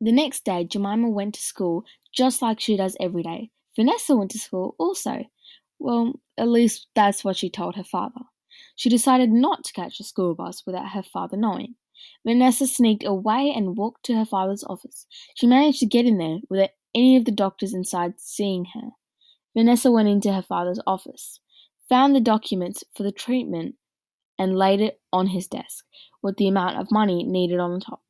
The next day, Jemima went to school just like she does every day. Vanessa went to school also. Well, at least that's what she told her father. She decided not to catch the school bus without her father knowing. Vanessa sneaked away and walked to her father's office. She managed to get in there without any of the doctors inside seeing her. Vanessa went into her father's office, found the documents for the treatment, and laid it on his desk, with the amount of money needed on the top.